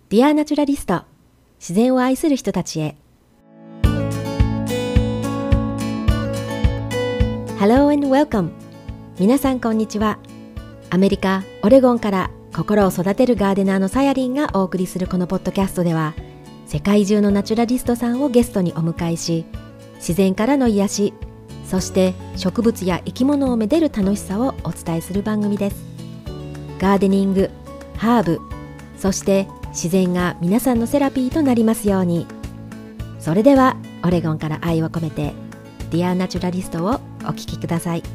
ディアナチュラリスト、自然を愛する人たちへ。Hello and welcome。 皆さんこんにちは。アメリカ・オレゴンから心を育てるガーデナーのさやりんがお送りするこのポッドキャストでは、世界中のナチュラリストさんをゲストにお迎えし、自然からの癒し、そして植物や生き物をめでる楽しさをお伝えする番組です。ガーデニング、ハーブ、そして自然が皆さんのセラピーとなりますように。それではオレゴンから愛を込めて Dear Naturalist をお聞きください。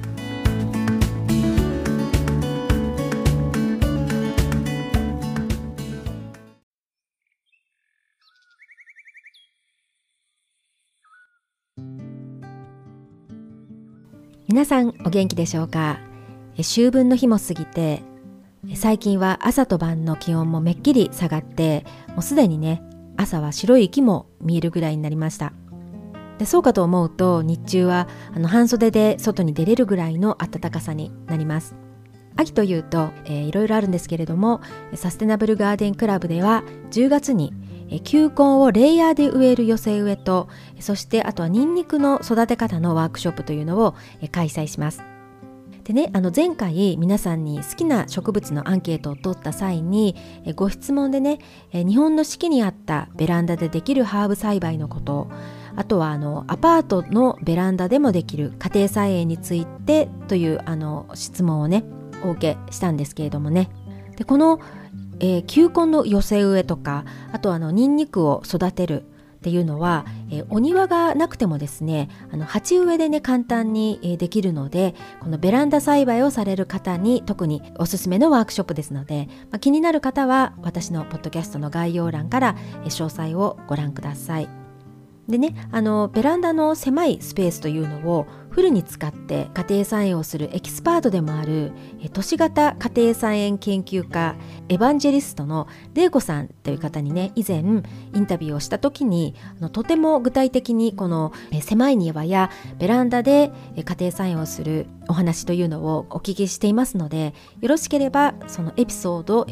皆さんお元気でしょうか。秋分の日も過ぎて、最近は朝と晩の気温もめっきり下がって、もうすでにね、朝は白い息も見えるぐらいになりました。で、そうかと思うと日中は半袖で外に出れるぐらいの暖かさになります。秋というと、いろいろあるんですけれども、サステナブルガーデンクラブでは10月に球根をレイヤーで植える寄せ植えと、そしてあとはニンニクの育て方のワークショップというのを開催します。でね、前回皆さんに好きな植物のアンケートを取った際にご質問でね、日本の四季に合ったベランダでできるハーブ栽培のこと、あとはアパートのベランダでもできる家庭菜園についてという質問をねお受けしたんですけれどもね。で、この球根の寄せ植えとか、あとニンニクを育てるっていうのは、お庭がなくてもですね、鉢植えでね簡単にできるので、このベランダ栽培をされる方に特におすすめのワークショップですので、気になる方は私のポッドキャストの概要欄から詳細をご覧ください。でね、ベランダの狭いスペースというのをフルに使って家庭菜園をするエキスパートでもある都市型家庭菜園研究家エヴァンジェリストの玲子さんという方にね、以前インタビューをした時にとても具体的にこの狭い庭やベランダで家庭菜園をするお話というのをお聞きしていますので、よろしければそのエピソード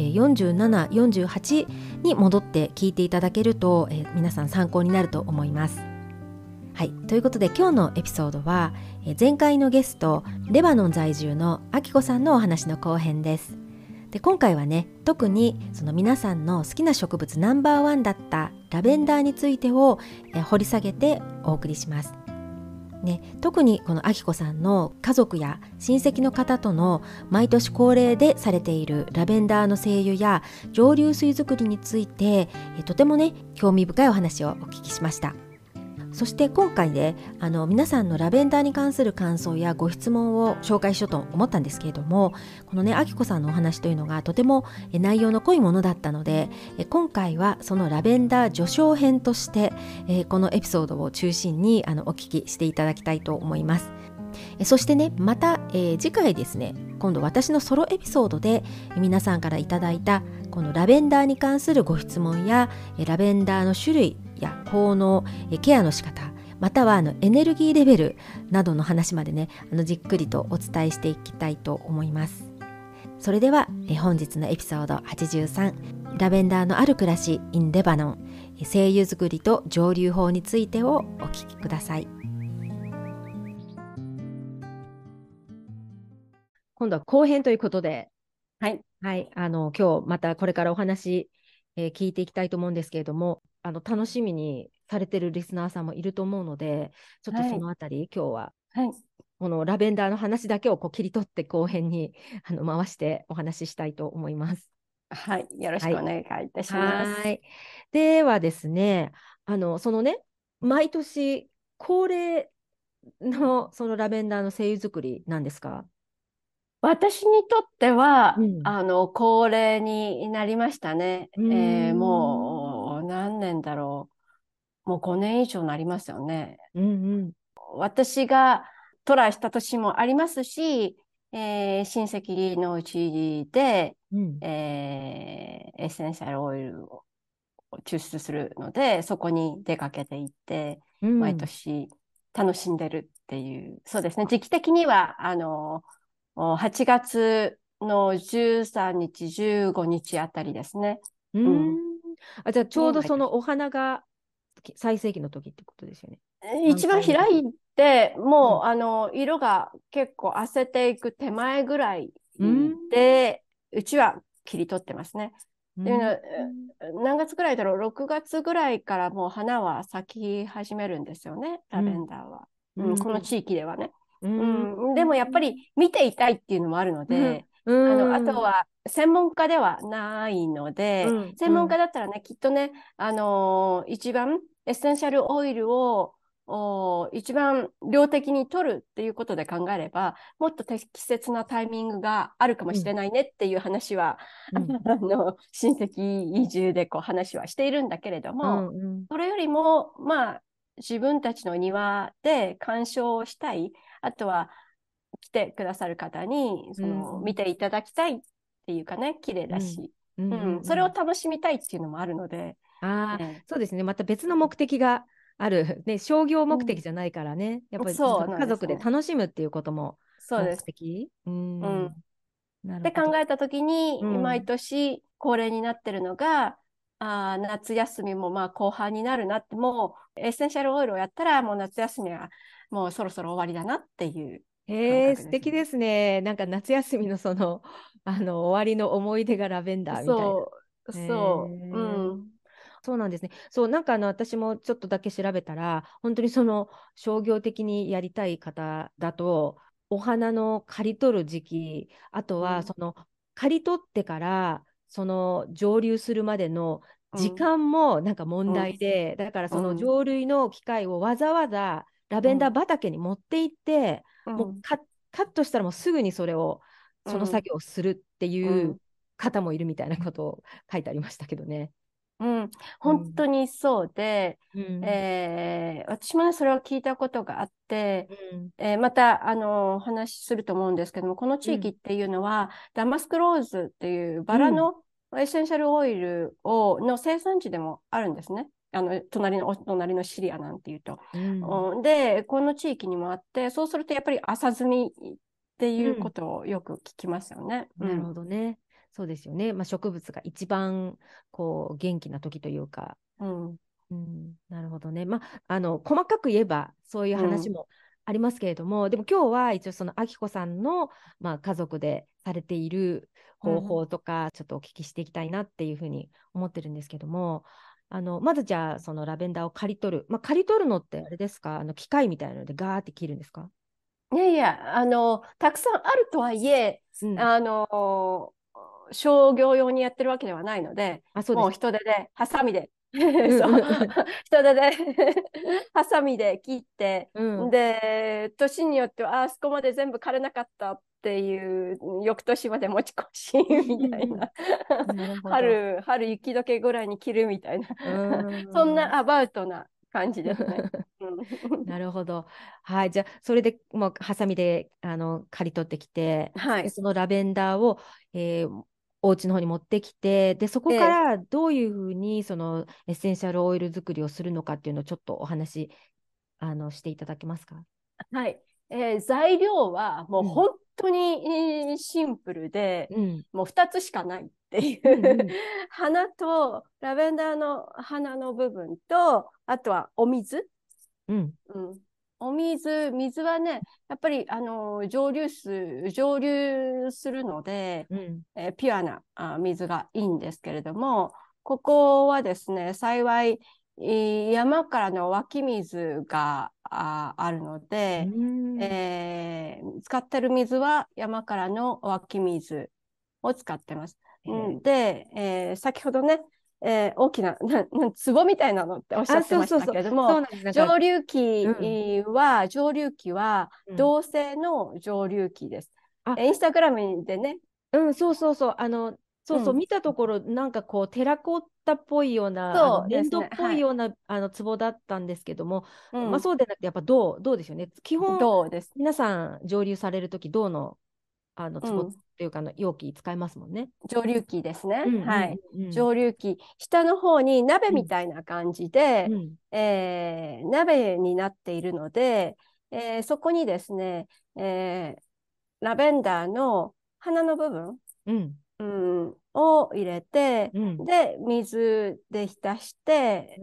47、48に戻って聞いていただけると皆さん参考になると思います。はい、ということで今日のエピソードは前回のゲストレバノン在住のあきこさんのお話の後編です。で、今回はね、特にその皆さんの好きな植物ナンバーワンだったラベンダーについてを掘り下げてお送りします。ね、特にこのあきこさんの家族や親戚の方との毎年恒例でされているラベンダーの精油や蒸留水作りについてとてもね興味深いお話をお聞きしました。そして今回で皆さんのラベンダーに関する感想やご質問を紹介しようと思ったんですけれども、このねあきこさんのお話というのがとても内容の濃いものだったので、今回はそのラベンダー序章編としてこのエピソードを中心にお聞きしていただきたいと思います。そしてね、また次回ですね、今度私のソロエピソードで皆さんからいただいたこのラベンダーに関するご質問やラベンダーの種類や効能、ケアの仕方、またはエネルギーレベルなどの話までねじっくりとお伝えしていきたいと思います。それでは本日のエピソード83、ラベンダーのある暮らし in レバノン、精油作りと蒸留法についてをお聞きください。今度は後編ということで、 はい、 はい、今日またこれからお話、聞いていきたいと思うんですけれども、楽しみにされてるリスナーさんもいると思うので、ちょっとそのあたり、今日はこのラベンダーの話だけを切り取って後編に回してお話ししたいと思います。 はい、よろしくお願いいたします。 はい。ではですね、そのね、毎年恒例のそのラベンダーの精油作りなんですか？ 私にとっては、 うん。 恒例になりましたね。 うーん。 もう何年だろう。もう5年以上になりますよね。 うんうん。 私がトライした年もありますし、親戚のうちで、 うん。 エッセンシャルオイルを抽出するので、そこに出かけていって、毎うん。 年楽しんでるっていう。そうですね。時期的には、8月の13日、15日あたりですね。 うーん。 うん。 あ、じゃあちょうにど毎年。 そのお花が最盛期の時ってことですよね。満一番開の時。 開いて、 うん。 もう色が結構褪せていく手前ぐらいうん。 で、うちは切り取ってますね。っていうのうん。 は、何月ぐらいだろう、6月ぐらいからもう花は咲き始めるんですよね、ラベンうん。 ダーは。 ううん、このん。 地域ではね。 ううん。 ん、でもやっぱり見ていたいっていうのもあるので、あとは専門家ではないので、 うん。 専門うん。 家だったらね、きっとね、一番エッセンシャルオイルを一番量的に取るっていうことで考えれば、もっと適切なタイミングがあるかもうん。 しれないねっていう話は、 うん。 親戚移住でこう話はしているんだけれども、 うん。うん。 それよりも、まあ、自分たちの庭で鑑賞したい、あとは来てくださる方にうん。 見ていただきたいっていうかね、綺麗うん。 だし、 うん。 ううん。 ん、それをうん。 楽しみたいっていうのもあるので、 ああ、 ね、 そうですね。また別の目的がある。ね、商業目うん、 的じゃないからね。やっぱりそそうの家族でなんですね。 楽しむっていうことも目そうです。 的。 うん。ってなるほど。 考えたときに、毎うん。 年恒例になってるのが、夏休みもまあ後半になるなって、もうエッセンシャルオイルをやったら、もう夏休みはもうそろそろ終わりだなっていう感へえ、 覚ですね。 素敵ですね。なんか夏休みのその、終わりの思い出がラベンダーみたいそう、 な。へそう、 え。 うん、 そうなんですね。そう、なんか私もちょっとだけ調べたら、本当にその商業的にやりたい方だと、お花の刈り取る時期、あとうん、 はその刈り取ってからその蒸留するまでの時うん、 間もなんか問うん、 題で、だからそのうん、 蒸留の機械をわざわざラベンダーうん、 畑に持って行って、 うん、 もうカットしたらもうすぐにそれを、そのうん、 作業をするっていううん、 方もいるみたいなことを書いてありましたけどね。 うん、本うん。 当にそうで、 うん。 私もね、それを聞いたことがあって、 うん。 また、お話しすると思うんですけども、この地域うん。 っていうのは、ダマスクローズっていうバうん。 ラのエッセンシャルオイルの生産地でもあるんですね。お隣のシリアなんていうと。 うん。 で、この地域にもあって、そうするとやっぱり朝摘みっていうこうん。 とをよく聞きますよね。うなるん。 ほどね。そうですよね。まあ、植物が一番こう元気な時というか。 うん。 うん。なるほどね。まあ、細かく言えばそういううん。 話もありますけれども、でも今日は一応その明子さんの、まあ、家族でされている方うん。 法とか、ちょっとお聞きしていきたいなっていうふうに思ってるんですけども、まずじゃあそのラベンダーを刈り取る。まあ、刈り取るのってあれですか、機械みたいなのでガーって切るんですか？ いやいや、たくさんあるとはいえ、 うん。 あの、商業用にやってるわけではないので、 あ、そうでもうす。 人手で、ハサミで、 うんそう、 うん人手でハサミで切って、 うん。 で、年によっては、あそこまで全部枯れなかったっていう、翌年まで持ち越しみたいな。 なるほど。 春雪解けぐらいに切るみたいな。 うーそんん。 なアバウトな感じですね。うん、 なるほど。はい。じゃあ、それでもう、ハサミで、刈り取ってきて、で、 はい。 そのラベンダーを、お家の方に持ってきて、で、そこかえらどういうふうに、その、エッセンシャルオイル作りをするのかっていうのをちょっとお話、していただけますか？ はい。材料はもううん。 本当にシンプルで、 うん。 もう2つしかないっていうん。ううん。 花と、ラベンダーの花の部分と、あとはお水。 うん。 うん、水はね、やっぱり、蒸留するので、 うん。 ピュアな水がいいんですけれども、ここはですね、幸い、山からの湧き水があるのうで、 ん。 使ってる水は山からの湧き水を使ってます。 へえ。 で、先ほどね、大きな、壺みたいなのっておっしゃあ、 ってましたそうそうそう。 けれども、 そうなんです。なんか、うん。 蒸留機はうん。 銅製の蒸留機です。インスあ、 タグラムでね、 うん、そうそうそう。そうそう、 うん、 見たところ、なんかこう、テラコッタっぽいような、粘土っそうですね、はい。 ぽいような、壺だったんですけども、まあ、 うん、 そうでなくて、やっぱ銅ですよね。基本、 銅です。 皆さん、蒸留されるとき、銅の、壺っうん、 ていうか、容器使いますもんね。 蒸留機ですね。 うんうんはい。 うんうん。 蒸留機。下の方に鍋うんみたいな感じで、 うん鍋になっているので、そこにですね、ラベンダーの花の部分、 うんうん、を入れて、 うん。 で、水で浸して、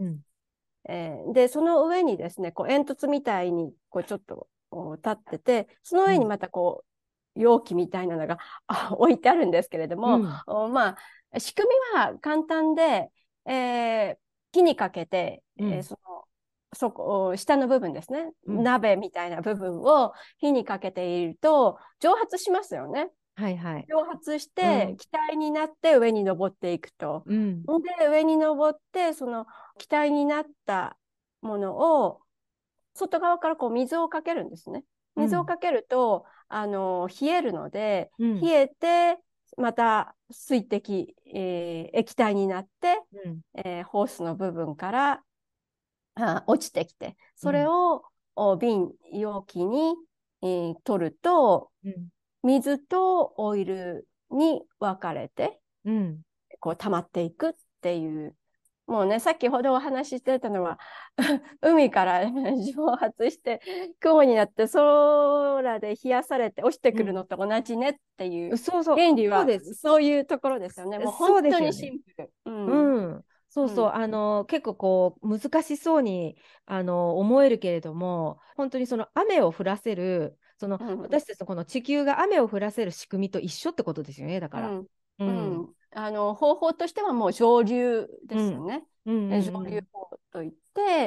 うん。 で、その上にですね、こう煙突みたいにこうちょっと立ってて、そのうん。 上にまたこう容器みたいなのが置いてあるんですけれども、 うん。 まあ、仕組みは簡単で、火にかけて、 うん。 そこ、下の部分ですね、 うん。 鍋みたいな部分を火にかけていると蒸発しますよね。 はいはい。 蒸発してうん。 気体になって上に登っていくと。 うん。 で、上に登って、その気体になったものを外側からこう水をかけるんですね。 うん。 水をかけると、冷えるので、 うん。 冷えて、また水滴、液体になって、 うん。 ホースの部分から落ちてきて、それうん。 を瓶、容器に、取ると、 うん。 水とオイルに分かれて、 うん。 こう溜まっていくっていう。もうね、先ほどお話ししてたのは、海から蒸発して雲になって空で冷やされて落ちてくるのと同じねっていうそうそう、 原理はそうです。 そういうところですよね。もう本そうで当にすよね。 シンプル。うん。 うん。そうそう。 うん。 結構こう、難しそうに、思えるけれども、本当にその雨を降らせる、 うん。 私たちのこの地球が雨を降らせる仕組みと一緒ってことですよね、だから。 うん。 うん。 うん。方法としてはもう上流でうん。 すよね。 うん。 上流うん。 法といって、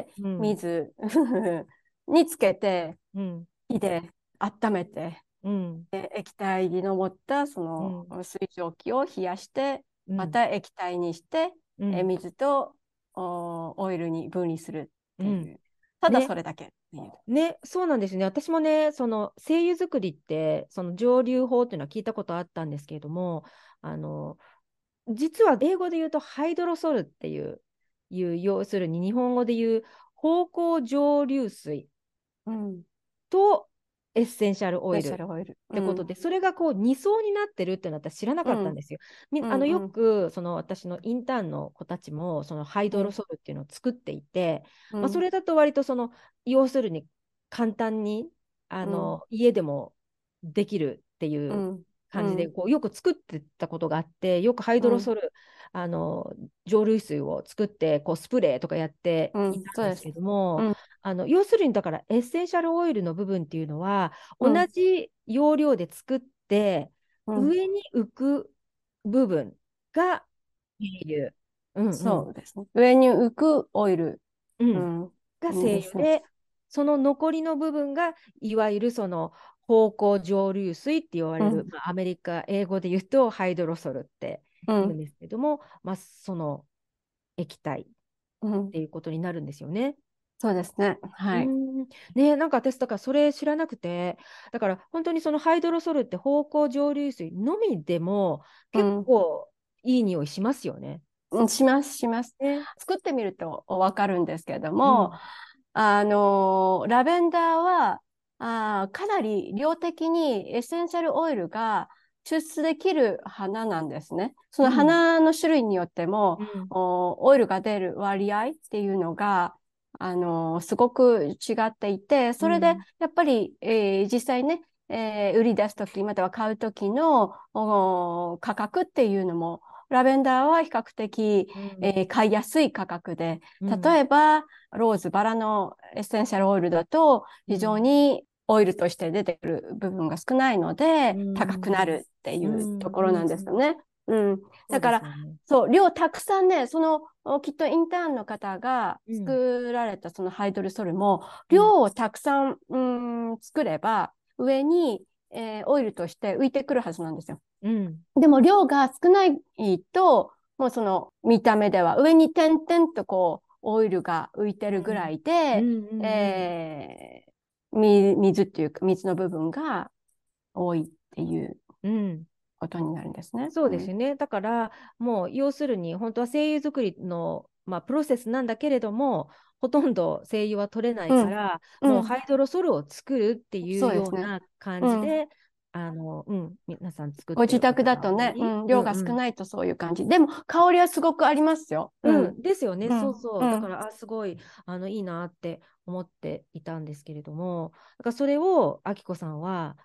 うん。 水につけて、 うん。 火で温めて、 うん。 液体に上ったそうん。 の水蒸気を冷やして、 うん。 また液体にして、 うん。 水とオイルに分離するっうん。 ていう。ただね。 それだけっていう。 ね、そうなんですね。私もね、その精油作りって、その蒸留法っていうのは聞いたことあったんですけれども、あの、実は英語で言うとハイドロソルっていう要するに日本語で言う芳香蒸留水うん。 とエッセンシャルオエッイルシャルオイル。うん。 ってことで、それがこう2層になってるっていうのは私知らなうん。 かったんですよ。 うん。 ようん。 くその私のインターンの子たちもそのハイうん。 ドロソルっていうのを作っていて、まあ、そうん。 れだと割とその要するに簡単にうん。 家でもできるっていううん。う感じでん。 こうよく作ってたことがあって、よくハイうん。 ドロソルあの蒸留水を作ってこうスプレーとかやってうん。 いたんそうです。 ですけども、 うん。 要するにだからエッセンシャルオイルの部分っていうのは同うん。 じ要領で作ってうん。 上に浮く部分が精油、うんうん、 そうですね。上に浮くオイル。 うん、 うん。 がいいですね。 精油で、その残りの部分がいわゆるその芳香蒸留水って言われる、 うん。 まあ、アメリカ英語で言うとハイドロソルってうん。 言うんですけども、まあ、その液体っうん。 ていうことになるんですよね。 そうですね。はい。 ね、なんか私、だからそれ知らなくて、だから本当にそのハイドロソルって芳香蒸留水のみでも結うん。 構いい匂いしますよね。 うん、します、します。 ね。 作ってみるとわかるんですけれども、 うん。 ラベンダーは、かなり量的にエッセンシャルオイルが抽出できる花なんですね。そのうん。 花の種類によっても、 うん。 オイルが出る割合っていうのが、すごく違っていて、それでうん。 やっぱり、実際ね、売り出すとき、または買うときの価格っていうのも、ラベンダーは比較的、 うん。 買いやすい価格で、 うん。 例えば、ローズ、バラのエッセンシャルオイルだと、非常うん。 にオイルとして出てくる部分が少ないのうで、高くなん。 るってういうところなんですよん。 ね。うん。 そうだから、 ですよね。 そう、量たくさんね、きっとインターンの方がうん。 作られたそのハイドルソルも、 うん。 量をたくさん、作れば、上に、オイルとして浮いてくるはずなんですよ。 うん。 でも量が少ないと、もうその見た目では上に点々とこうオイルが浮いてるぐらうん。 いで、 うん。うん。うん。 水っていうか水の部分が多いっていううん。 ことになるんですね。 そううん。 ですよね。だから、もう要するに、本当は精油作りの、まあ、プロセスなんだけれども、ほとんど精油は取れないうん。 から、もうハうん。 イドロソルを作るっていうそうですね。 ような感うん。 じで、皆さん作ってるご自宅方がだとね、う多い。 ん、量がうんうん。 少ないとそういう感じ。でも、香りはすごくありますよ。うん。 うん、ですよね。 うん。 そうそう。だかうん。 ら、すごい、いいなって思っていたんですけれども、だからそれを、あきこさんは、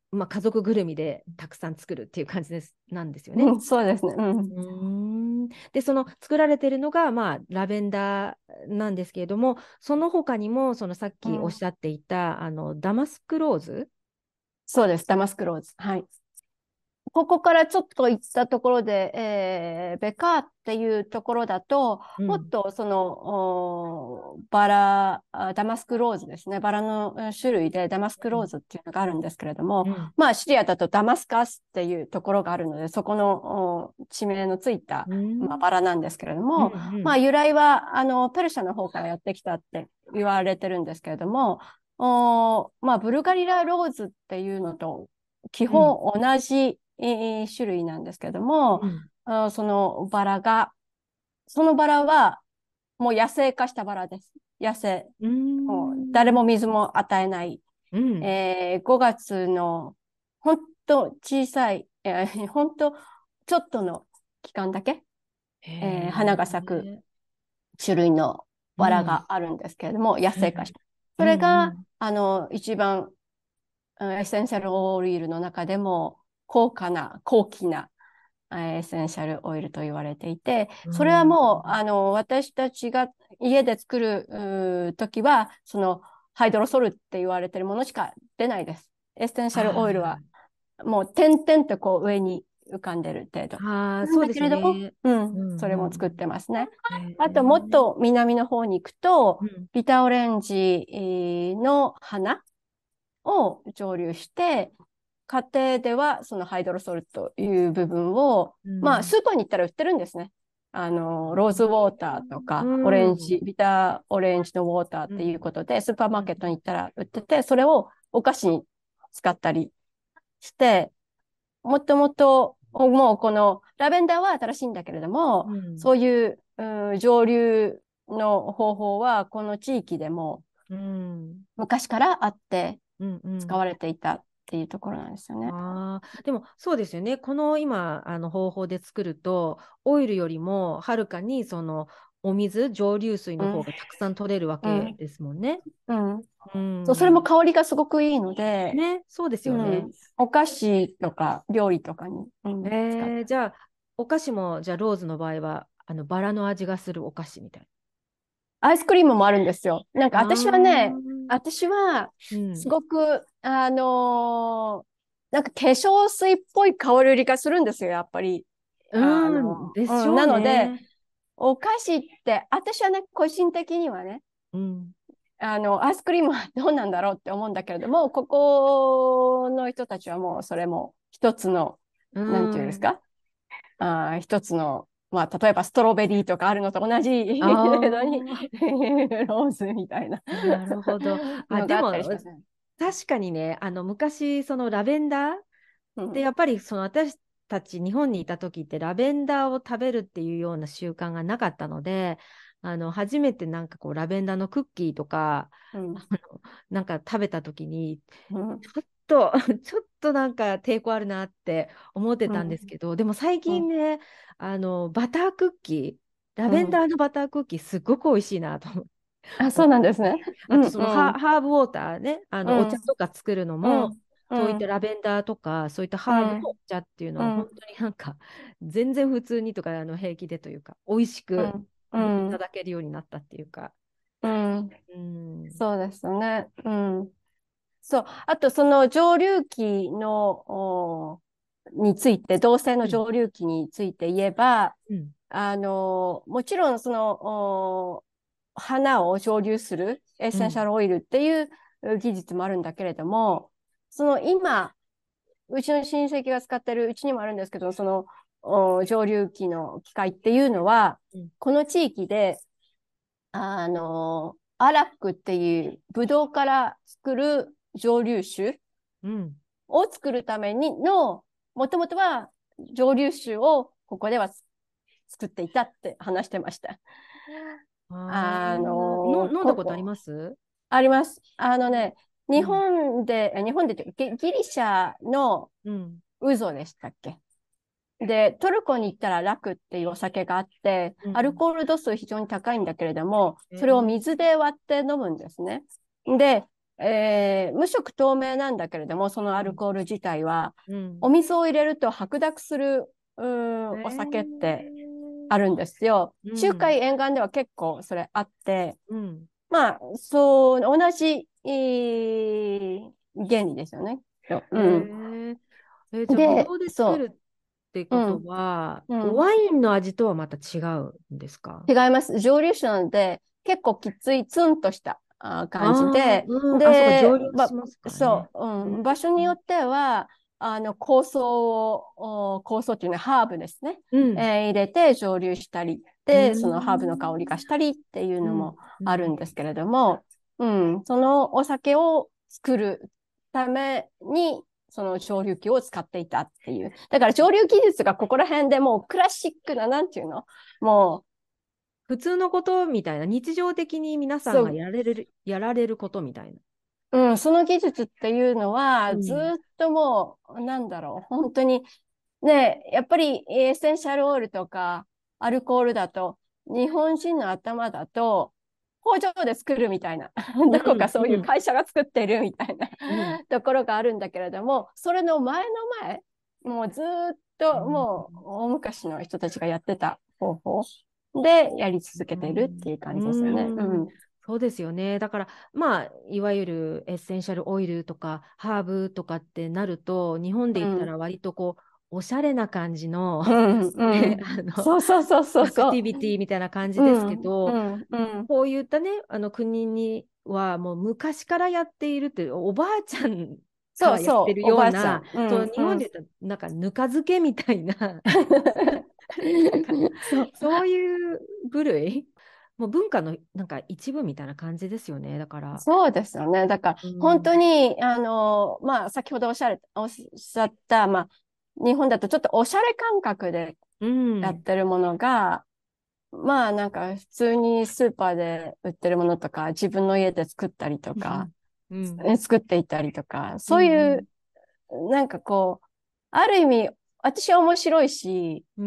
まあ、家族ぐるみでたくさん作るっていう感じなんですよね。 うん、そうですね。うん。 で、その作られてるのが、まあ、ラベンダーなんですけれども、その他にも、そのさっきおっうん、 しゃっていた、ダマスクローズ。 そうです。ダマスクローズ。はい。ここからちょっと行ったところで、ベカーっていうところだと、もっうん、 とその、バラ、ダマスクローズですね。バラの種類でダマスクうん、 ローズっていうのがあるんですけれども、 うん、 まあシリアだとダマスカスっていうところがあるので、そこの地名のついた、 うん、 まあ、バラなんですけれどうん、 も、 うん、 まあ由来はペルシャの方からやってきたって言われてるんですけれども、まあブルガリラローズっていうのと基うん、 本同じ種類なんですけども、 うん、 そのバラが、そのバラはもう野生化したバラです。野生。 うもう誰ん、 も水も与えない。 うん、 5月の本当小さい、本当ちょっとの期間だけ、 へ花が咲くえ、 種類のバラうん、 があるんですけれども、野うん、 生化した。そうん、 れが、 うん、 一番エッセンシャルオイルの中でも高貴なエッセンシャルオイルと言われていて、それはうん、 もう、私たちが家で作る時は、そのハイドロソルって言われているものしか出ないです。エッセンシャルオイルはもう点々とこう上に浮かんでる程度。なんだそうですけれども、 ね。 うん、 うん、 それも作っうん、 てますね。 へえ、 あと、もっと南の方に行くと、 うん、 ビタオレンジの花を蒸留して、家庭ではそのハイドロソルという部分を、まあ、 うん、 スーパーに行ったら売ってるんですね。ローズウォーターとか、オレンうん、 ジ、ビターオレンジのウォーターっていううん、 ことで、スーパーうん、 マーケットに行ったら売ってて、それをお菓子に使ったりして、もともと、もうこのラベンダーは新しいんだけれども、 うん、 そういう、蒸留の方法は、この地域でもうん、 昔からあってうん、うん。 使われていたっていうところなんですよね。 でもそうですよね。この今、方法で作ると、オイルよりもはるかにそのお水、蒸留水うん、 の方がたくさん取れるわうん、 けですもんね。 うん。 うそう、それもん。 香りがすごくいいので、 ね、そうですよね。 うん、お菓子とか料理とかに、うん、使って。 じゃあ、お菓子も、じゃあ、ローズの場合は、バラの味がするお菓子みたいアイスクリームもあるんですよ。なんかな。 私はね、 ー私はうん。 すごく、なんか化粧水っぽい香りがするんですよ、やっぱり。 うん、でしょうなので、 ね。 お菓子って、私はね、個人的にはね、 うん。 アイスクリームはどうなんだろうって思うんだけれども、ここの人たちはもうそれも一つの、 うなんていうんですん。 か、一つの、まあ、例えばストロベリーとかあるのと同じあ程度にあ、 ローズみたいななるほど。 のがあったりしでも、 ますね。 確かにね、昔、そのラベンダーで、 うん、 やっぱりその私たち日本にいた時ってラベンダーを食べるっていうような習慣がなかったので、初めてなんかこうラベンダーのクッキーとか、 うん、 あのなんか食べた時に、 うん、 ちょっとちょっとなんか抵抗あるなって思ってたんですうん、 けど、でも最うん、 近ね、バタークッキー、ラベンダうん。 ーのバタークッキーすっごく美味しいなと思って。 あ、そうなんですね。うん、 あとそのうん、 ハーブウォーターね、お茶うん、 とか作るのも、 うん、うそういったん、 ラベンダーとか、そういったうハーブのおん、 茶っていうのは、本うん、 当になんか、全然普通にとか、平気でというか、美味しくういたん、 だけるようになったっていうか。 うん。 うん。 そうですね。うん。そう。あと、その蒸留機の、について、同性のうん。 蒸留機について言えば、 うん。 もちろん、その、花を蒸留するエッうん。 センシャルオイルっていう技術もあるんだけれども、その今、うちの親戚が使ってる、うちにもあるんですけど、その、蒸留機の機械っていうのは、 うん。 この地域で、アラックっていうブドウから作る蒸留酒うん。 を作るためにの、もともとは蒸留酒をここでは作っていたって話してました。 飲んだことありここ、 ますあります。 うん。 日本でというかギリシャのうん。 ウゾでしたっけ？で、トルコに行ったらラクっていうお酒があって、 うん。 アルコール度数非常に高いんだけれども、それをえー、 水で割って飲むんですね。で、 無色透明なんだけれども、そのアルコール自体は、 うん。 お水を入れると白濁する、お酒ってあるんですよ。中うん。 海沿岸では結構それあって、 うん。 まあ、そう、同じ、原理ですよね。 へうん。 え。じゃあ、ブドで、 ウで作そるってう、うことん、 は、 うん。 ワインの味とはまた違うんですか？ 違います。蒸留酒なので、結構きつい、ツンとした感じああー、 で、 うん。あ、そうか、蒸で、 留しますからね。 そう、 うん。 場所によっては、香草香草っていうのはハーブですね。 うん。 入れて蒸留したり、 うで、そのハーブの香りがん。 したりっていううん。 のもあるうん。 んですけれども、うん、そのお酒を作るために、その蒸留機を使っていたっていう。だから蒸留技術がここら辺でもうクラシックな、なんていうの、もう、 普通のことみたいな、日常的に皆さんがそう、 やられることみたいな。 うん、その技術っていうのは、ずうん。 っともう、なんだろう、本当に、ね、やっぱりエッセンシャルオイルとか、アルコールだと、日本人の頭だと、工場で作るみたいな、 うどこかん。 そういううん。 会社が作ってるみたいなうん。 ところがあるんだけれども、それの前の前、もうずっともう大昔の人たちがやってた方法でやり続けてるっていう感じですよね。ううん。 ん。 そうですよね。だから、まあ、いわゆるエッセンシャルオイルとかハーブとかってなると、日本で言ったうん。 ら割とこう、おしゃれな感じのうん。うね、 ん。そうそうそうそうアクテそィビティみたいな感う。 じですけうん。うど、 ん。うん。 こういったね、国にはもう昔からやっているっていう、おばあちゃんからやってそうそう。 るおような、 ばあちゃん。うそのん。うん。 日本で言ったらなんかぬか漬けみたいななんかそう。 そういう部類、もう文化のなんか一部みたいな感じですよね。だから、 そうですよね。だから、 う本当ん、 に、まあ、先ほどおっしゃった、まあ、日本だとちょっとおしゃれ感覚でうやっん、 てるものが、まあ、なんか、普通にスーパーで売ってるものとか、自分の家で作ったりとか、 うん、うん、 作っていったりとか、 うん、 そういう、 うん、 なんかこう、ある意味、私は面白いし、 うん、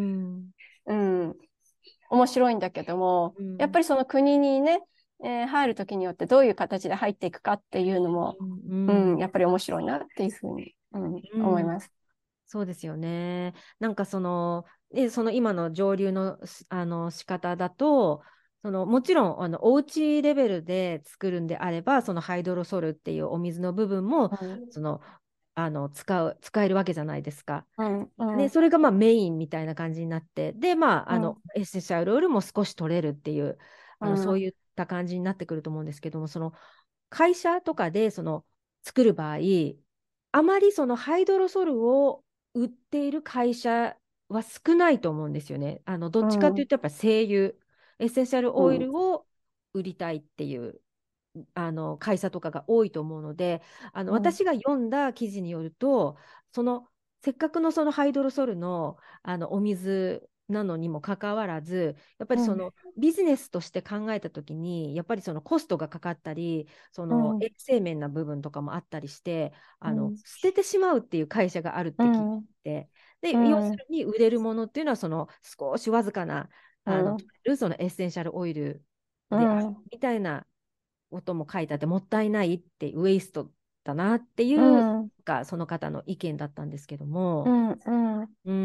うん、面白いんだけども、 うん、 やっぱりその国にね、入るときによってどういう形で入っていくかっていうのも、 ううん、 ん、 やっぱり面白いなっていうふうに、 うん、 思います。 そうですよね。なんかその今の上流の、仕方だと、もちろんおうちレベルで作るんであれば、そのハイドロソルっていうお水の部分もうん、 その使えるわけじゃないですか。 うん、うね、 ん、 それがまあメインみたいな感じになって、で、まあ、 うん、 エッセンシャルオイルも少し取れるっていう、 うん、 そういった感じになってくると思うんですけども、会社とかで作る場合、あまりそのハイドロソルを売っている会社は少ないと思うんですよね。どっちかといううん、 と、やっぱ精油、エッセンシャルオイうん、 ルを売りたいっていう会社とかが多いと思うので、 うん、 私が読んだ記事によると、そのせっかくのそのハイドロソルの、お水なのにもかかわらず、やっぱりうん、 ビジネスとして考えたときに、やっぱりそのコストがかかったり、その衛生面な部分とかもあったりして、 うん、 捨ててしまうっていう会社があるって聞いうん、 て、で、要すうん、 るに売れるものっていうのは、少しわずかな、 うん、 取れるそのエッセンシャルオイルうであるん、 みたいなことも書いてあって、もったいないって、ウェイストだなっていううん、 その方の意見だったんですけども、 うん、うん、 うん、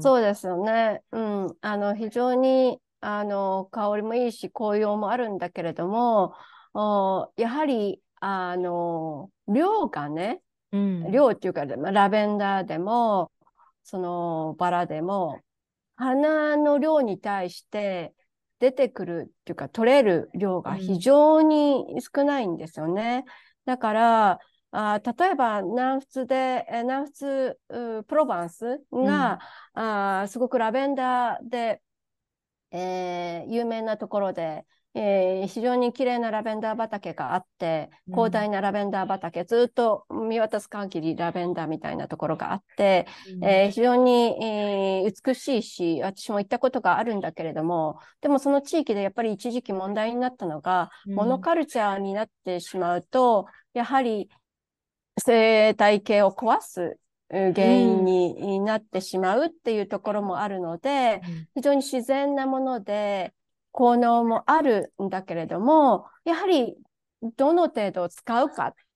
そうですよね。うん。非常に、香りもいいし、紅葉もあるんだけれども、やはり、量がね、 うん、 量っていうか、まあラベンダーでも、そのバラでも、花の量に対して出てくるっていうか、取れる量が非うん、 常に少ないんですよね。だから、例えば南仏プロバンスうん、 が、すごくラベンダーで、有名なところで、非常に綺麗なラベンダー畑があって、広うん、 大なラベンダー畑、ずっと見渡す限りラベンダーみたいなところがあって、 うん、 非常に、美しいし、私も行ったことがあるんだけれども、でもその地域でやっぱり一時期問題になったのが、モノうん、 カルチャーになってしまうと、やはり生態系を壊す原因うん、 になってしまうっていうところもあるので、非常に自然なもので、効能もあるんだけれども、やはりどの程度使うかっ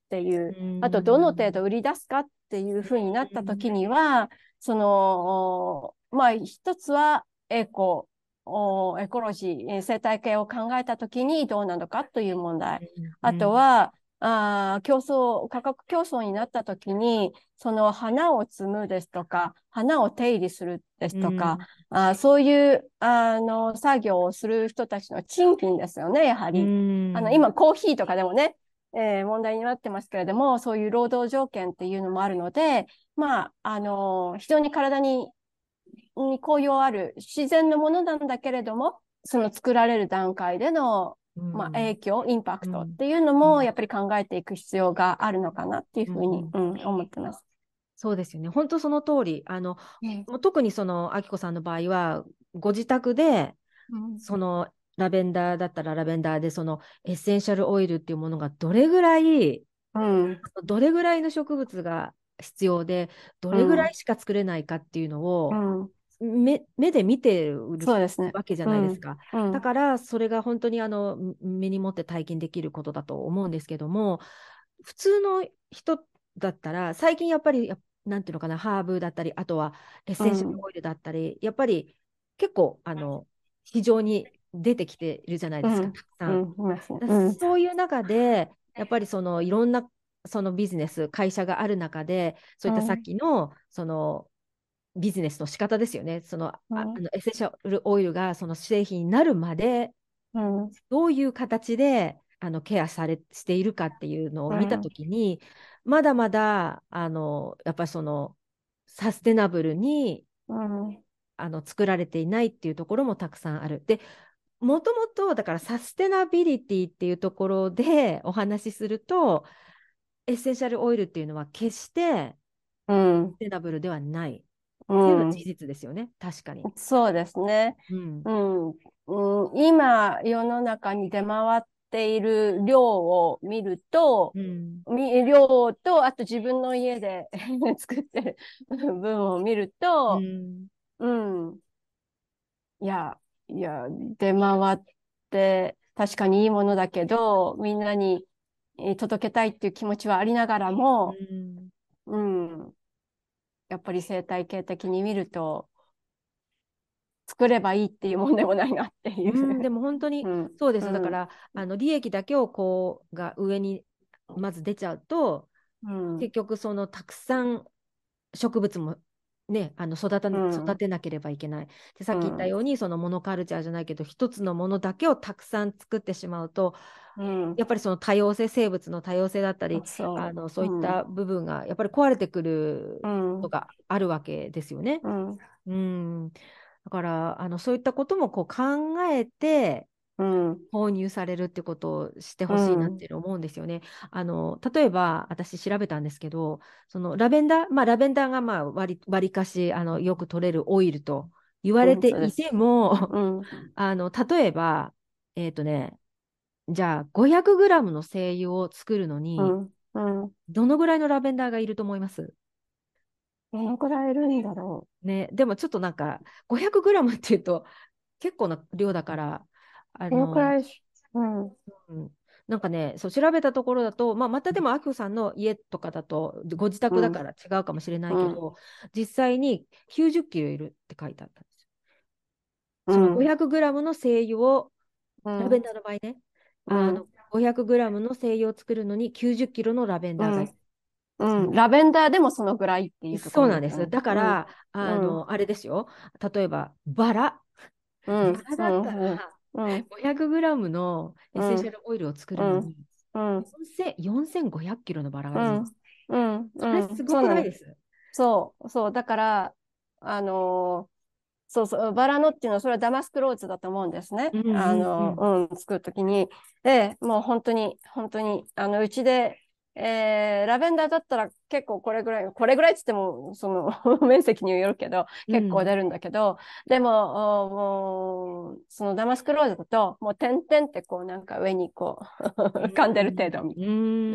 っていうう、あとどの程度売り出すかっていうふうになった時には、まあ一つはエコロジー、生態系を考えた時にどうなのかという問題。あとは、価格競争になった時に、その花を摘むですとか、花を手入れするですとか、そういう、作業をする人たちの賃金ですよね、やはり。今、コーヒーとかでもね、問題になってますけれども、そういう労働条件っていうのもあるので、まあ、非常に体に効用ある自然のものなんだけれども、その作られる段階での、まあ、影響、インパクトっていうのも、やっぱり考えていく必要があるのかなっていうふうに、思ってます。 そうですよね。本当その通り。もう特にその、あきこさんの場合は、ご自宅で、その、ラベンダーだったらラベンダーで、そのエッセンシャルオイルっていうものがどれぐらいの植物が必要で、どれぐらいしか作れないかっていうのを、目で見てるそうですね。 わけじゃないですか。だから、それが本当に目に持って体験できることだと思うんですけども、普通の人だったら、最近やっぱり、なんていうのかな、ハーブだったり、あとはエッセンシャルオイルだったり、やっぱり結構、非常に出てきているじゃないですか、たくさん。そういう中で、やっぱりいろんなそのビジネス、会社がある中で、そういったさっきのビジネスの仕方ですよね。エッセンシャルオイルがその製品になるまで、どういう形でケアしているかっていうのを見たときに、まだまだやっぱりサステナブルに作られていないっていうところもたくさんある。で、もともとだからサステナビリティっていうところでお話しすると、エッセンシャルオイルっていうのは決してサステナブルではないっていうのは事実ですよね、確かに。 そうですね。今、世の中に出回っている量を見ると、量と、あと自分の家で作ってる分を見ると、いや、出回って、確かにいいものだけど、みんなに届けたいっていう気持ちはありながらも、やっぱり生態系的に見ると、作ればいいっていうもんでもないなっていう。 でも本当にそうです。だから、利益だけをが上にまず出ちゃうと、結局たくさん植物もね、育てなければいけない。で、さっき言ったように、そのモノカルチャーじゃないけど、一つのものだけをたくさん作ってしまうと、やっぱりその多様性、生物の多様性だったり、そういった部分がやっぱり壊れてくることがあるわけですよね。だからそういったことも考えて購入されるってことをしてほしいなって思うんですよね。例えば私調べたんですけど、そのラベンダー、ラベンダーが割りかしよく取れるオイルと言われていても、例えば、じゃあ500グラムの精油を作るのに、どのぐらいのラベンダーがいると思います？ どのくらいいるんだろう。ね、でもちょっとなんか500グラムっていうと結構な量だから、 どのくらい、 なんかね、そう調べたところだと、またでも、アキコさんの家とかだと、ご自宅だから違うかもしれないけど、実際に90キロいるって書いてあったんですよ。その500グラムの精油を、ラベンダーの場合ね、500グラムの精油を作るのに90キロのラベンダーがいる。 ラベンダーでもそのぐらいっていうところそうなんです。だから、あれですよ。例えば、バラ。バラだったら、500グラムのエッセンシャルオイルを作るのに、4500キロのバラがいる。それすごくないです？ そう。だから、バラのっていうのは、それはダマスクローズだと思うんですね。作るときに。で、もう本当に、うちで、ラベンダーだったら結構これぐらいっつっても、面積によるけど、結構出るんだけど、でも、そのダマスクローズだと、もう点々ってなんか上に噛んでる程度みたい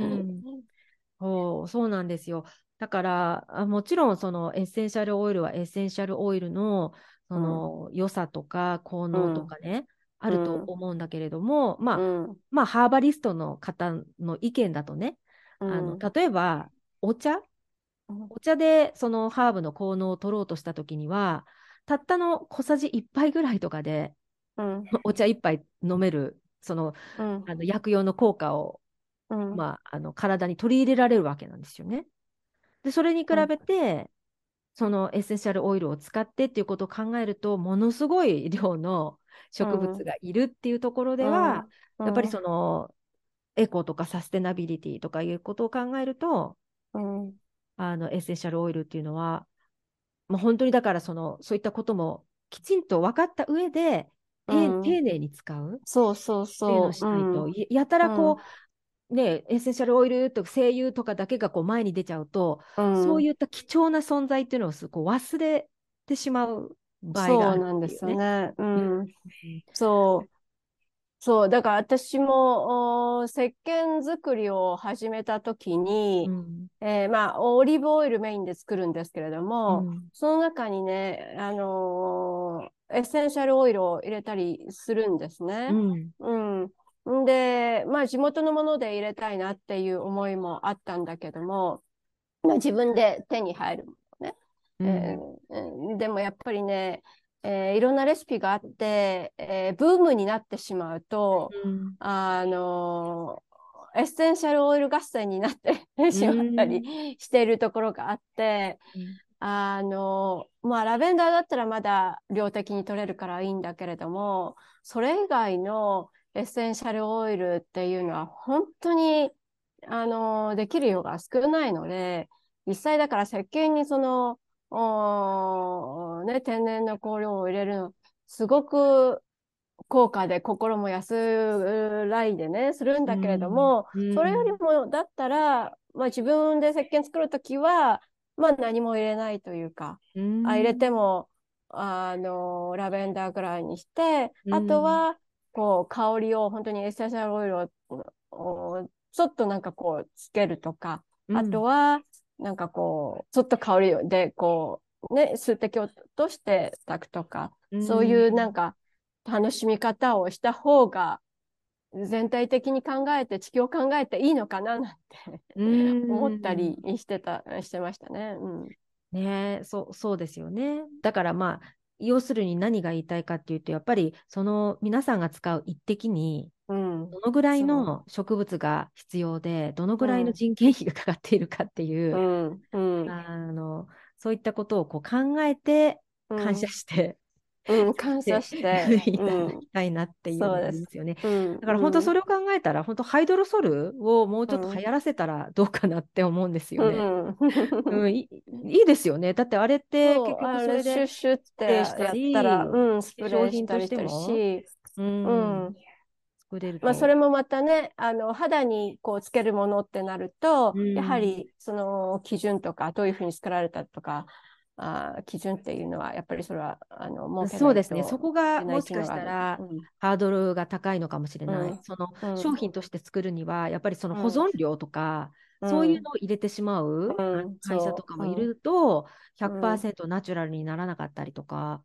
な。そうなんですよ。だからもちろんそのエッセンシャルオイルはエッセンシャルオイルの良さとか効能とかね、あると思うんだけれども、ハーバリストの方の意見だとね、 うん。 例えばお茶お茶でそのハーブの効能を取ろうとした時には、たったの小さじ1杯ぐらいとかでうん。 お茶1杯飲める、 うん。 薬用の効果を、 うん。 体に取り入れられるわけなんですよね。で、それに比うん。 べて、そのエッセンシャルオイルを使ってっていうことを考えると、ものすごい量の植物がいるっていうところでは、やっぱりそのエコとかサステナビリティとかいうことを考えると、 うん。 エッセンシャルオイルっていうのは、本当にだからそういったこともきちんと分かった上で、 うん。 丁寧に使うっそうそうていうのをそう。 しないと、 うん。 やたらうん。 ね、エッセンシャルオイルとか精油とかだけが前に出ちゃうと、 うん。 そういった貴重な存在っていうのを忘れてしまう場合があるそうなんですっていうね。 よね。ううんん。そう。そう。だから私も、石鹸作りを始めた時に、 うんまあ、オリーブオイルメインで作るんですけれども、 うんその中にね、エッセンシャルオイルを入れたりするんですね。 うんうん。んで、まあ、地元のもので入れたいなっていう思いもあったんだけども、まあ、自分で手に入るものね。 うんでもやっぱりね、いろんなレシピがあって、ブームになってしまうと、 うんエッセンシャルオイル合戦になってうしまったりんしているところがあって、 うんまあ、ラベンダーだったらまだ量的に取れるからいいんだけれども、それ以外のエッセンシャルオイルっていうのは本当に、できる量が少ないので、実際だから石鹸にね、天然の香料を入れるの、すごく高価で心も安らいでね、するんうだけれどんも、それよりうんも、だったら、まあ自分で石鹸作るときは、まあ何も入れないというか、 う入れてんも、ラベンダーぐらいにして、 うあとんは、こう、香りを、本当にエッセンシャルオイルちょっとなんかこう、つけるとか、あとうんは、なんかこう、ちょっと香りで、こう、ね、数滴を落として炊くとか、 うそういうなんんか、楽しみ方をした方が、全体的に考えて、地球を考えていいのかななんてう思ったんりしてましたね。うん。 ねえ、そうですよね。だから要するに何が言いたいかっていうと、やっぱりその皆さんが使う一滴に、 うん。 どのぐらいその植物が必要で、どのう。 ぐらいのうん。 人件費がかかっているかっていう、 うん。うん。 あの、そういったことを考えて、感謝うん。 して、 うん。感謝して。 いただうん。 きたいなっていうのがあそうです。 りますよね。 うん。 だから本当うん。 それを考えたら、本当ハイドロソルをもうちょっと流うん。 行らせたらどうかなって思うんですようね。 ん。 うん、いいですよね。だってあれってそう、 結局あれ、 それでシュッシュってスプレーしたやったら、 り、 うん、ス化プレーし粧品としたりしてるても、 し、 ううん、 ん。 作れるまあ、それと。 もまたね、肌にこうつけるものってなると、 うん、 やはりその基準とか、どういうふうに作られたとか、基準っていうのは、やっぱりそれは、設けないそうですね。そとこがいけないっもしかていうのがある。 したらうん。 ハードルが高いのかもしれない。 うん。 そのうん。 商品として作るには、やっぱりそのうん。 保存料とか、 うん。 そういうのを入れてしまううん。 会社とそう。うん。 かもいると、 うん。 100%ナチュラルにならなかったりとか、 うん。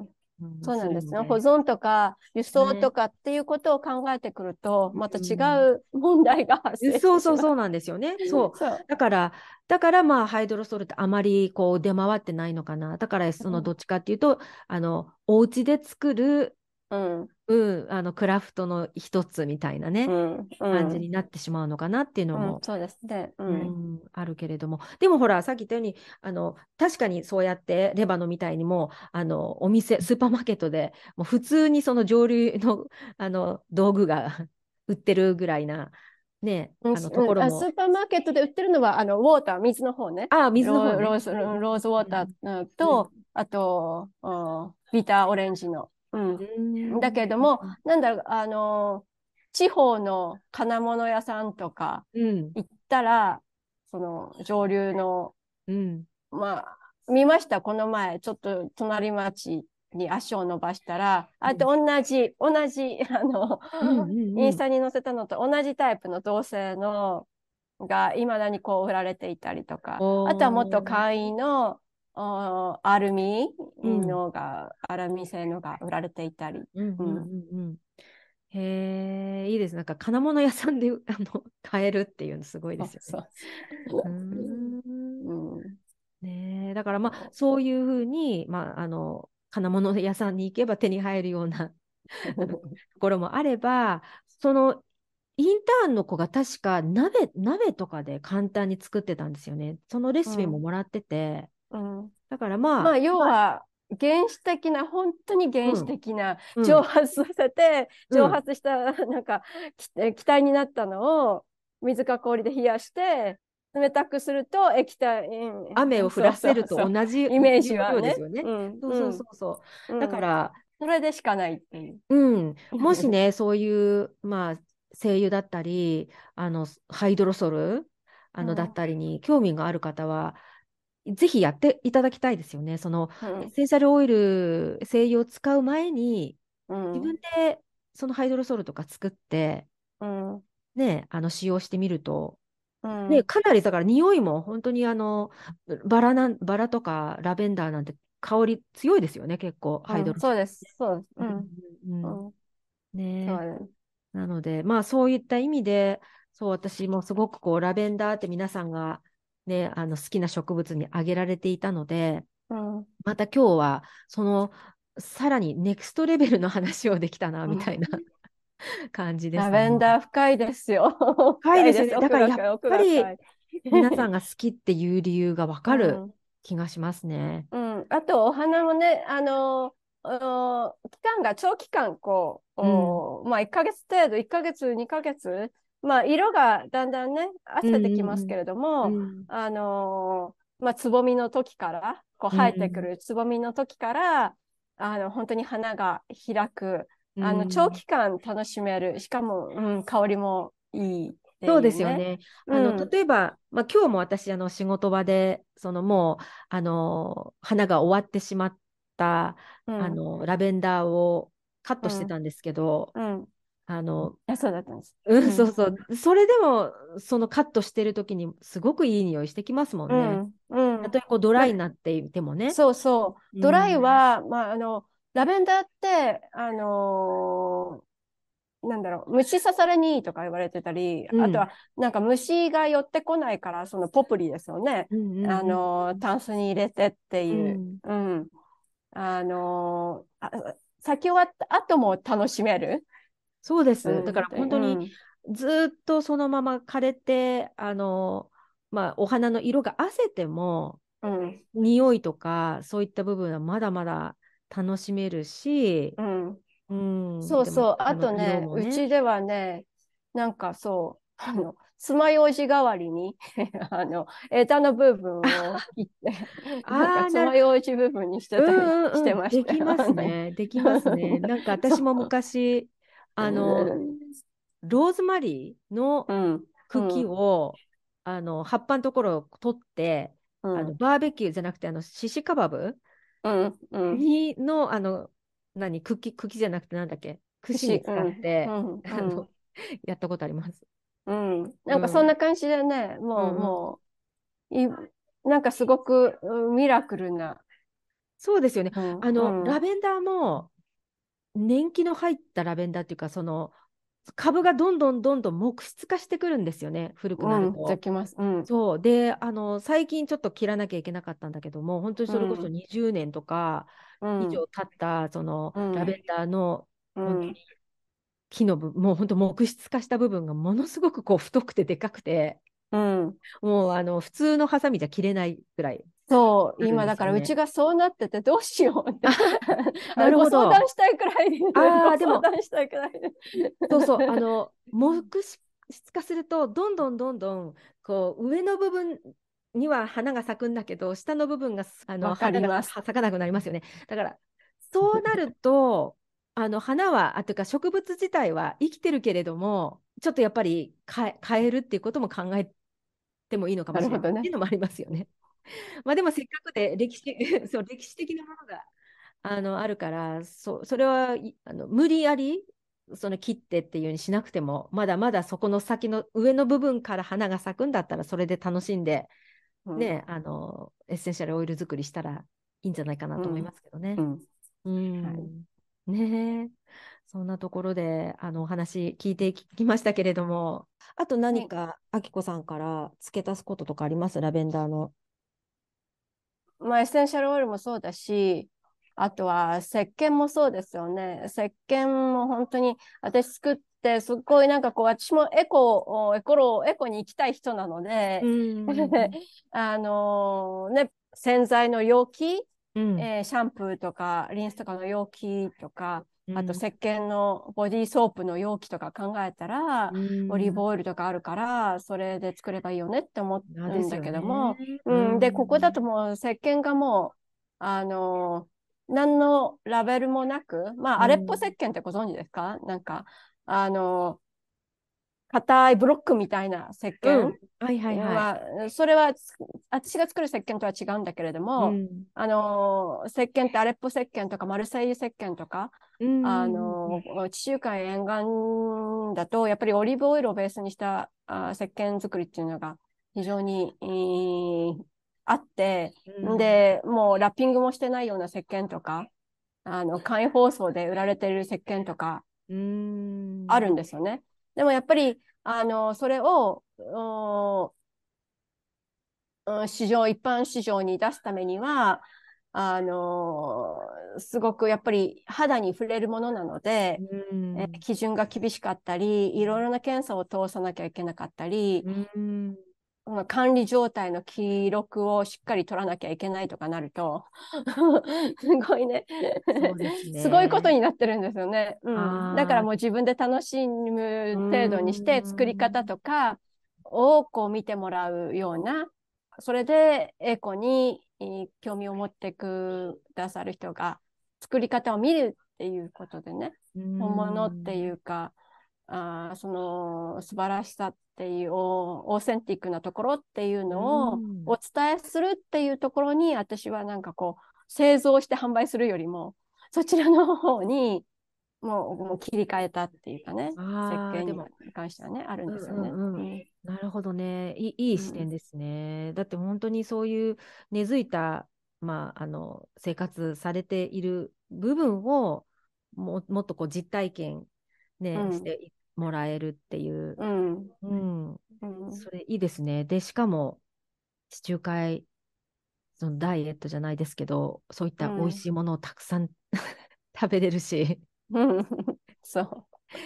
すそうなんですね。保るので。 存とか輸送とね。 かっていうことを考えてくると、また違うんう問題が発生してしまう。 そうなんですよね。そう。 そう。 だからハイドロソルってあまり出回ってないのかな。だからそのどっちかっていうと、お家で作る、 うん。 クラフトの一つみたいなね、 うん。うん。 感じになってしまうのかなっていうのうん。 も、 そうですね。うん。 あるけれども。でもほら、さっき言ったように、確かにそうやってレバノみたいにも、お店、スーパーマーケットでもう普通にその上流の、道具が売ってるぐらいな、ね、 うん、 ところスも、 ーパーマーケットで売ってるのは、ウォーター、水の方ね。 水の方ね。 ローズウォータうん。 ーと、 うん。 あと、ビターオレンジの。ううん。だん。 けども、なんだろう、地方の金物屋さんとかうん。 行ったら、その上流の、 うん。 まあ、見ました、この前、ちょっと隣町に足を伸ばしたら、あとうん。 同じ、 うん。うん。 インスタに載せたのと同じタイプの銅製のがいまだにこう売られていたりとか、あとはもっとおー。 簡易のうん。 アルミ製のが売られていたり。 うん。うん。 うん。 うん。へえ、 いいです。なんか金物屋さんで買えるっていうのすごいですよね。 そううーそう。 ん。 うん。 ねえ、だからまあそそういうふうに、まあ、金物屋さんに行けば手に入るようなう。 ところもあれば、そのインターンの子が確か鍋とかで簡単に作ってたんですよね。そのレシピもうん。 もらってて。 うん。 だからまあ、 まあ、要は、原始的な、本当に原始うん、 的な、 うん、 蒸発させて、蒸うん。 発した、なんか、気体になったのを、水か氷で冷やして、冷たくすると液体、 雨を降そうらせるそうそう、 と同じイメージ要はね。 領ですよね。 うん、 そうそうそうん、 うそう。 うん。 だから、 それでしかないっていう。 うん、もしね、そういう、まあ、精油だったり、ハイドロソル、だっうん、 たりに興味がある方は、ぜひやっていただきたいですよね。そのエッうん、 センシャルオイル、精油を使う前に、自分うん、 でそのハイドロソルとか作って、 うん、 ね、使用してみると、ね、 うん、 かなりだから匂いも本当にバラとかラベンダーなんて香り強いですよね、結構、ハイドうん、 ロソル。 そうです、そうです。 うんうん、 うんうんうん、そうね。 です。 なので、まあそういった意味で、そう、私もすごくこう、ラベンダーって皆さんがね、好きな植物に挙げられていたので、 うん。 また今日は、さらにネクストレベルの話をできたな、みたいな感じですね。 ラベンダー深いですよ。深いです。 深いですよね。だからやっ奥が深い、奥ぱりが深い。 皆さんが好きっていう理由がわかるうん。 気がしますね。 うん。あと、お花もね、期間が長期間、 うん。 まあ、1ヶ月程度、1ヶ月、2ヶ月、まあ、色がだんだんね、褪うせてきんうんますけれども、 うん。 まあ、つぼみの時から、 う生えてくん。 るつぼみの時から、本当に花が開く、 う長ん。 期間楽しめる、しかも、うん、香りもいいってそうでいうね。 すよね。 うん、 例えば、まあ、今日も私、仕事場で、もう、花が終わってしまった、 うん、 ラベンダーをカットしてうん、 たんですけど、 うん。 あの、 そうだったんです。 うん、そううん。 そう。それでも、そのカットしてる時に、すごくいい匂いしてきますもんね。 うん、うん。 たとえこうドライにな、 なっていてもね。 そうそう。 うドライん。 は、まあ、ラベンダーって、なんだろう、虫刺されにいいとか言われてたり、 うん。 あとは、なんか虫が寄ってこないから、そのポプリですよね。 うんうんうんタンスに入れてっていう。 うん。 うん。あのーあ、咲き終わった後も楽しめる。 そうです。だかうん、 ら本当にうん、 ずーっとそのまま枯れて、まあ、お花の色が褪せても、 うん、 匂いとかそういった部分はまだまだ楽しめるし、 うん。 うん、でもそうそう。あとね、 色もね。 うちではね、なんかそう、爪楊枝代わりに枝の部分を切って、なんかああ、 爪楊枝部分にしてうたりんうんうん。 してましたよ。 できますね。できますね。なんか私もそう。 昔、あの、ローズマリーのうん、う茎ん、 を、葉っぱのところを取って、 うん、 バーベキューじゃなくて、シシカバブうん、うん、 茎じゃなくてなんだっけ、串に使っうん、うて、 ん、うん、 やったことあります。 うん。なんかそんなうん。 感じでね、 うんうん。 なんかすごくミラクルな、 そうですよね。 うん、うん、 ラベンダーも、年季の入ったラベンダーっていうか、株がどんどんどんどん木質化してくるんですよね、古くなるうん、でと。 きます。うん、 そう。で、最近ちょっと切らなきゃいけなかったんだけども、本当にそれこそうん、 20年とか以上うん、 経った、 うん、 ラベンダーの、本当にうん。 もう本当木質化した部分がものすごくこう太くてでかくて、 うん。 もう普通のハサミじゃ切れないぐらいそう、 あるん今だからうちですよね。 がそうなっててどうしようっあ、 てなるごほど。 相談したいくらいで、ごでも、 相談したいくらいで。 そうそう、木質化すると、どんどんどんどん、こう、上の部分には花が咲くんだけど、下の部分が、 わか花がります。 咲かなくなりますよね。だから、そうなると、花は、というか植物自体は生きてるけれども、ちょっとやっぱり変えるっていうことも考えてもいいのかもしれないっていなるほどね。 うのもありますよね。まあでもせっかくでそう、歴史的なものがあるから、それはい無理やり切ってっていうにしなくても、まだまだそこの先の上の部分から花が咲くんだったら、それで楽しんで、 うん、 ね、エッセンシャルオイル作りしたらいいんじゃないかなと思いまうん、 すけどね。 うん。 うはい。 ん。ねえ。 そんなところでお話聞いてきましたけれども、あと何かあきこさんから付け足すこととかあります？ラベンダーの。 まあ、エッセンシャルオイルもそうだし、あとは石鹸もそうですよね。石鹸も本当に私作って、すっごいなんかこう、私もエコに行きたい人なので、 ん。 ね、洗剤の容器、 うん。 シャンプーとかリンスとかの容器とか、 うん。 あと石鹸のボディーソープの容器とか考えたら、 うオリーブん。 オイルとかあるから、それで作ればいいよねって思うんだですよけども、 ね。ううん、で、ここだとん。 もう石鹸がもう、何のラベルもなく、まあ、アレッポうん。 石鹸ってご存知ですか？なんか、あの、硬いブロックみたいな石鹸うん。はいはいはい。 は、それは私が作る石鹸とは違うんだけれども、 うん。 石鹸ってアレッポ石鹸とかマルセイユ石鹸とか、 うん。うん。 地中海沿岸だと、やっぱりオリーブオイルをベースにした石鹸作りっていうのが非常に、あって、 うん。 で、もうラッピングもしてないような石鹸とか、簡易包装で売られている石鹸とかうん。 あるんですよね。でもやっぱり、それを、一般市場に出すためには、すごくやっぱり肌に触れるものなので、 うん。 基準が厳しかったり、いろいろな検査を通さなきゃいけなかったり、 うん。 管理状態の記録をしっかり取らなきゃいけないとかなると、すごいね、 そうですすごいことね。 になってるんですよね。うん。だからああ。 もう自分で楽しうむ程度にして作り方ん。 とかをこう見てもらうような、それでエコに興味を持ってくださる人が作り方を見るっていうことでね、 う本物っていん。 うか、その素晴らしさっていう、オーセンティックなところっていううのをん。 お伝えするっていうところに、私はなんかこう、製造して販売するよりも、そちらの方にもう切り替えたっていうかね、設ああ、 計にでも、 関してはね、あるんうんですよね。 うんうん。 うん。 なるほどね。いいうん。 視点ですね。だって本当にそういう根付いた、生活されている部分をもっとこう実体験、ね、しうん。 てもらえるっていう、 うん。 うん、 うん。 それいいですね。で、しかも地中海、そのダイエットじゃないですけど、そういっうん。 た美味しいものをたくさん食べれるし、 うん。そう。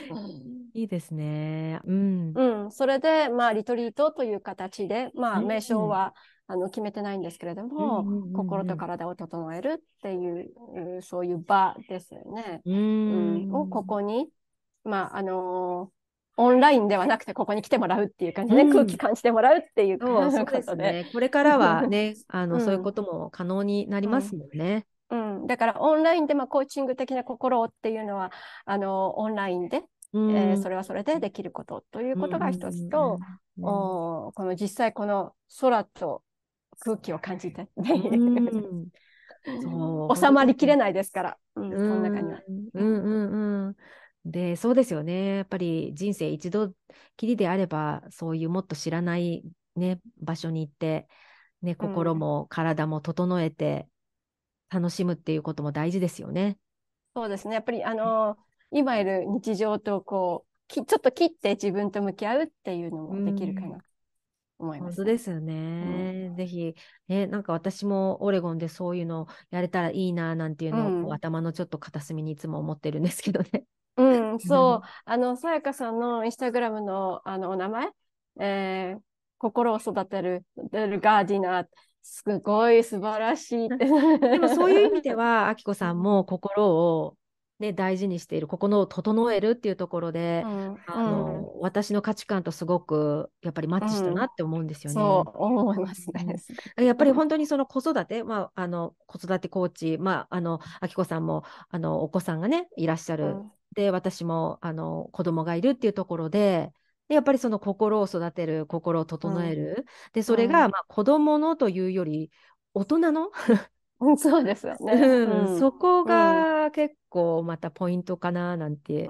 いいですね。うん。 うん、それで、まあ、リトリートという形で、まあ、 うん。 名称は決めてないんですけれどうんも、心とうん体を整えるっていう、そういう場ですよね。 うんううん、 ん。 をここに、まあ、オンラインではなくて、ここに来てもらうっていう感じで、空気うん。 感じてもらうっていうそうことで。 ですね。これからはね、そういうこうん、 とも可能になりますうん、 もんね。 うん。だから、オンラインで、まあ、コーチング的な心っていうのは、オンラインで、 うん。うんそれはそれでできることということがうん一つと、 うんこの実際この空と空気を感じてってういうん。うん。そう、本収当ですね。 まりきれないですから、うん、この中には。 うんうんうん。で、そうですよね。やっぱり人生一度きりであれば、そういうもっと知らないね、場所に行って、ね、 うん、 心も体も整えて楽しむっていうことも大事ですよね。 そうですね。やっぱり今いる日常とこう、ちょっと切って自分と向き合うっていうのうもできるかなん。 と思いますね。 本当ですようん。 ね。ぜひ、なんか私もオレゴンでそういうのやれたらいいななんていうのをこううん。 頭のちょっと片隅にいつも思ってるんですけどね。 うん、そう。さやかさんのインスタグラムの、お名前、えー心を育てる、ガーディナー、すごい素晴らしいって。 でもそういう意味では、あきこさんも心を、ね、大事にしている、心を整えるっていうところで、 うん、うん、 私の価値観とすごくやっぱりマッチしたなうん、 って思うんですよね。 そう思いますね。すやっぱりごく。 本当にその子育て、子育てコーチ、あきこさんも、お子さんがね、いらっしゃる。 うん、 で、私も、子供がいるっていうところでやっぱりその心を育てる、心を整えうん、 る。で、それが、 うん、 子供のというより、大人の、 うん、そうですよね。ううん、 ん、 そこうん、 が結構またポイントかな、なんてうん、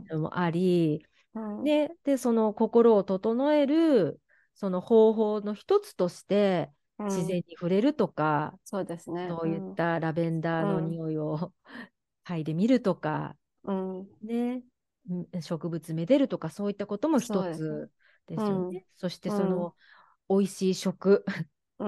のもあり、 うん、 で、その心を整える、その方法の一つとして、自然うん、 に触れるとか、 そうですね。 そういっうん、 たラベンダーのうん、 匂いを嗅いでみるとか、 ね、植物めでるとかそういったことも一そうですね。 つですよね。そしてうん。 美味しい食。 うん。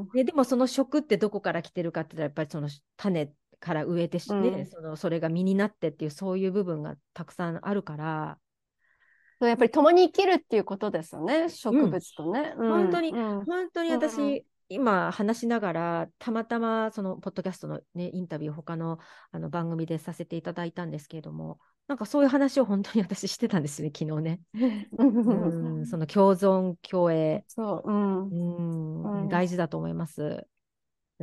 でもその食ってどこから来てるかって言ったらやっぱりその種から植えてね、 うん。 それが実になってっていうそういう部分がたくさんあるから、 やっぱり共に生きるっていうことですよね。植うん、 物とね。うん。 本当に、 うん。 本当にうん。 私、今話しながら、たまたまそのポッドキャストの、ね、インタビュー、他の、番組でさせていただいたんですけれども、なんかそういう話を本当に私してたんですね、昨日ね。その共存、共栄、 そう。うん。うん。 大事だと思います。うん、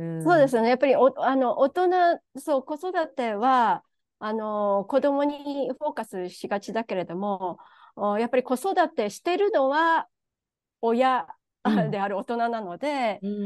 そうですよね。やっぱり大人、そう、子育ては、子供にフォーカスしがちだけれども、やっぱり子育てしてるのは親うん、 である大人なので、 うん、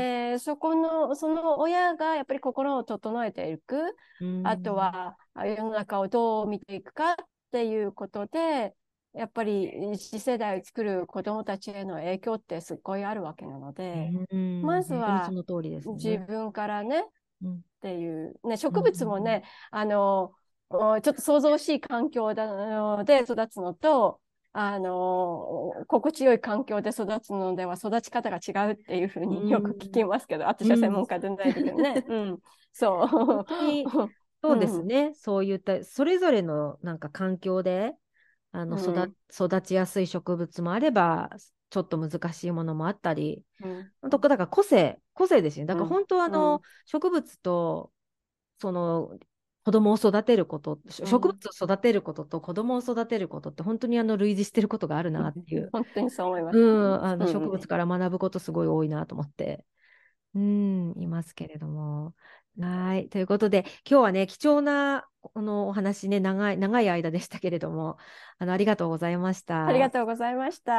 その親がやっぱり心を整えていく、 うあとん、 は世の中をどう見ていくかっていうことで、やっぱり次世代を作る子どもたちへの影響ってすっごいあるわけなので、まず本当にそはの通りですね。 自分からねっうん、 ていう、ね、 うん、う植物もん、 ね、ちょっと騒々しい環境で育つのと、心地よい環境で育つのでは育ち方が違うっていうふううによく聞きん、 ますけど、私は専うん、 門家でないけどね。うん。 本そ当にう。 そうですうん。 ね。そういったそれぞれのなんか環境でうん。 育ちやすい植物もあれば、ちょっと難しいものもあったり、 うん。 本当だから個性ですよね。だうん。 から本当はうん。 植物とその子供を育てること、植物うん。 を育てることと子供を育てることって本当に類似してることがあるなっていう、 本当にそう思います。 植うん。 物から学ぶことすごい多いなと思って。いますけれども。はい。ということで、今日はね、貴重なこのお話ね、長い間でしたけれども、ありがとうございましありがた。 とうございました。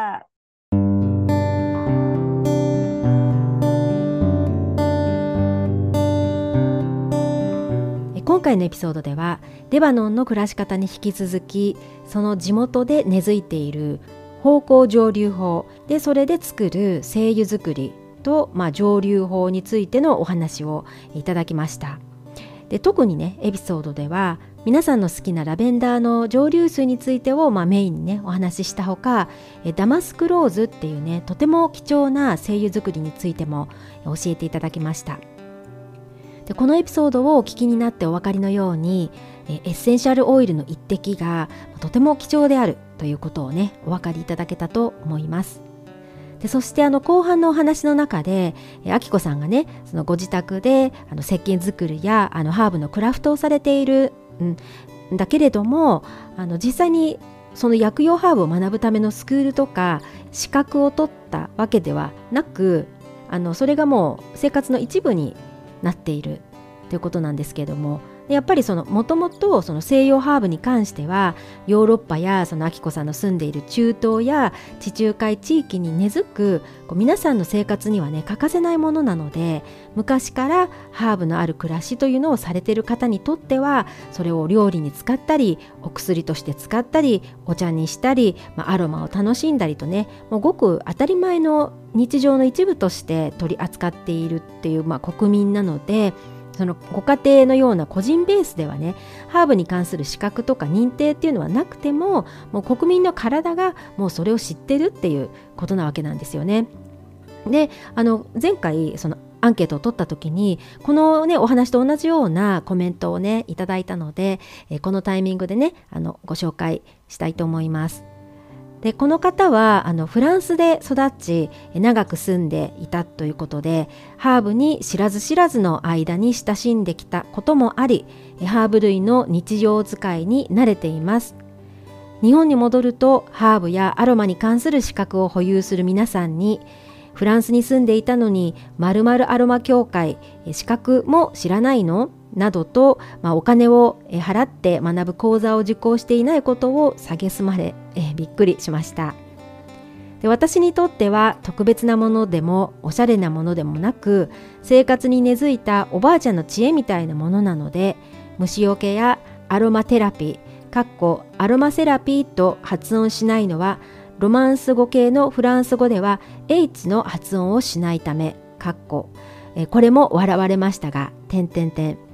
今回のエピソードでは、レバノンの暮らし方に引き続き、その地元で根付いている芳香蒸留法で、それで作る精油作りと、蒸留法についてのお話をいただきました。で特にねエピソードでは皆さんの好きなラベンダーの蒸留水についてを、メインにねお話ししたほか、ダマスクローズっていうねとても貴重な精油作りについても教えていただきました。でこのエピソードをお聞きになってお分かりのように、エッセンシャルオイルの一滴がとても貴重であるということをねお分かりいただけたと思います。でそして後半のお話の中であきこさんがねそのご自宅で石鹸作りやハーブのクラフトをされている、だけれども実際にその薬用ハーブを学ぶためのスクールとか資格を取ったわけではなくそれがもう生活の一部になっているということなんですけれども、やっぱりもともと西洋ハーブに関してはヨーロッパやそのあきこさんの住んでいる中東や地中海地域に根付く皆さんの生活にはね欠かせないものなので、昔からハーブのある暮らしというのをされている方にとってはそれを料理に使ったりお薬として使ったりお茶にしたり、アロマを楽しんだりとね、もうごく当たり前の日常の一部として取り扱っているっていう、国民なので、そのご家庭のような個人ベースではねハーブに関する資格とか認定っていうのはなくても、もう国民の体がもうそれを知ってるっていうことなわけなんですよね。で前回そのアンケートを取った時にこのねお話と同じようなコメントをねいただいたので、このタイミングでねご紹介したいと思います。でこの方はフランスで育ち長く住んでいたということで、ハーブに知らず知らずの間に親しんできたこともあり、ハーブ類の日常使いに慣れています。日本に戻るとハーブやアロマに関する資格を保有する皆さんに、フランスに住んでいたのに〇〇アロマ協会資格も知らないのなどと、お金を払って学ぶ講座を受講していないことを蔑まれ、びっくりしました。で私にとっては特別なものでもおしゃれなものでもなく、生活に根付いたおばあちゃんの知恵みたいなものなので、虫除けやアロマテラピーアロマセラピーと発音しないのは、ロマンス語系のフランス語では H の発音をしないため、これも笑われましたが、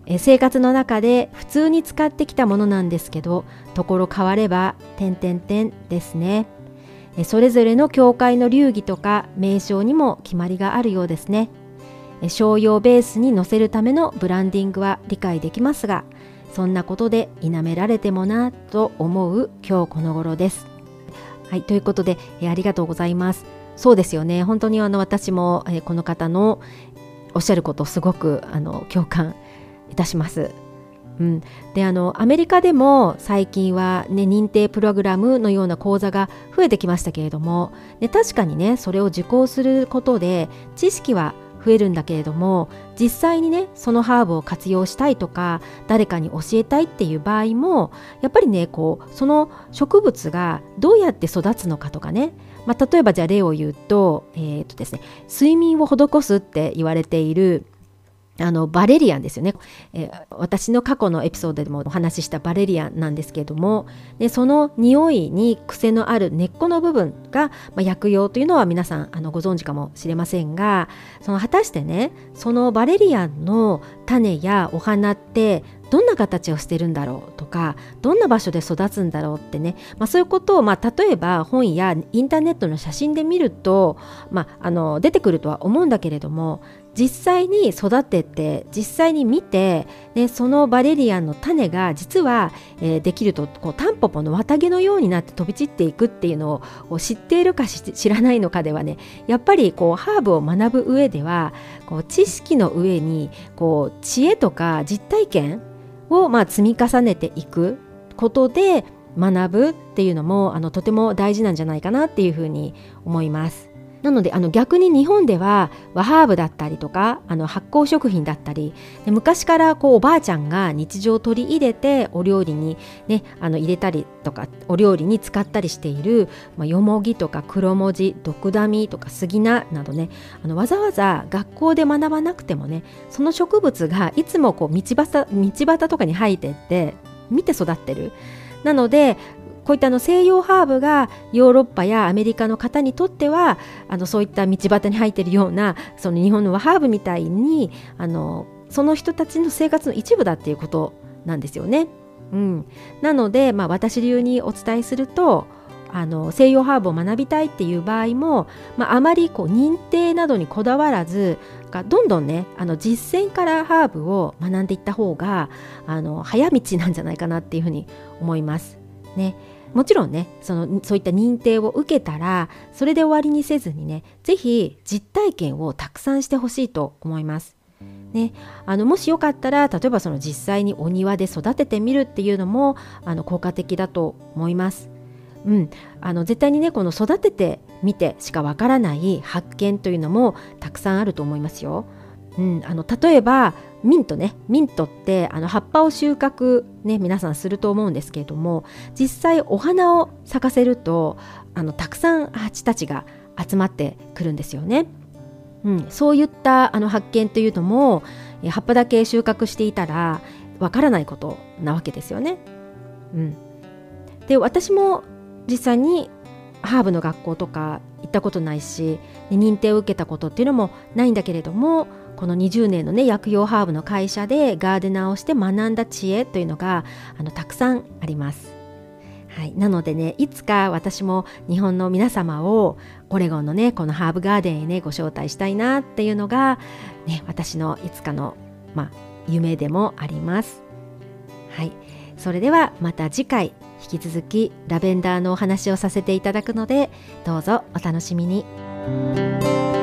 生活の中で普通に使ってきたものなんですけど、ところ変わればですね。それぞれの教会の流儀とか名称にも決まりがあるようですね。商用ベースに載せるためのブランディングは理解できますが、そんなことで否められてもなと思う今日この頃です。はい、ということで、ありがとうございます。そうですよね。本当に私も、この方のおっしゃることをすごく共感いたします。でアメリカでも最近は、ね、認定プログラムのような講座が増えてきましたけれども、確かにねそれを受講することで知識は増えるんだけれども、実際にねそのハーブを活用したいとか誰かに教えたいっていう場合もやっぱりねその植物がどうやって育つのかとかね、例えばじゃあ例を言うと、ですね、睡眠を施すって言われているバレリアンですよね。私の過去のエピソードでもお話ししたバレリアンなんですけれども、でその匂いに癖のある根っこの部分が、薬用というのは皆さんご存知かもしれませんが、果たしてねそのバレリアンの種やお花ってどんな形をしてるんだろうとか、どんな場所で育つんだろうってね、そういうことを、例えば本やインターネットの写真で見ると、出てくるとは思うんだけれども、実際に育てて実際に見て、そのバレリアンの種が実は、できるとタンポポの綿毛のようになって飛び散っていくっていうのを知っているか知らないのかではね、やっぱりハーブを学ぶ上では知識の上に知恵とか実体験を積み重ねていくことで学ぶっていうのもとても大事なんじゃないかなっていうふうに思います。なので逆に日本ではハーブだったりとか発酵食品だったりで、昔からおばあちゃんが日常取り入れてお料理に、ね、入れたりとかお料理に使ったりしている、よもぎとか黒文字、ドクダミとか杉菜などね、わざわざ学校で学ばなくてもね、その植物がいつも道端とかに生えてって見て育ってる。なのでこういった西洋ハーブがヨーロッパやアメリカの方にとってはそういった道端に生えているようなその日本のハーブみたいにその人たちの生活の一部だっていうことなんですよね。なので、私流にお伝えすると西洋ハーブを学びたいっていう場合も、あまり認定などにこだわらずどんどんね実践からハーブを学んでいった方が早道なんじゃないかなっていうふうに思いますね。もちろんねそういった認定を受けたらそれで終わりにせずにね、ぜひ実体験をたくさんしてほしいと思いますね。もしよかったら例えば実際にお庭で育ててみるっていうのも効果的だと思います。絶対にねこの育ててみてしかわからない発見というのもたくさんあると思いますよ。例えばミントって葉っぱを収穫ね皆さんすると思うんですけれども、実際お花を咲かせるとたくさん蜂たちが集まってくるんですよね。そういった発見というのも葉っぱだけ収穫していたらわからないことなわけですよね。で私も実際にハーブの学校とか行ったことないし、認定を受けたことっていうのもないんだけれども、この20年のね薬用ハーブの会社でガーデナーをして学んだ知恵というのがたくさんあります。なのでね、いつか私も日本の皆様をオレゴンのねこのハーブガーデンへねご招待したいなっていうのが、私のいつかの、夢でもあります。それではまた次回引き続きラベンダーのお話をさせていただくので、どうぞお楽しみに。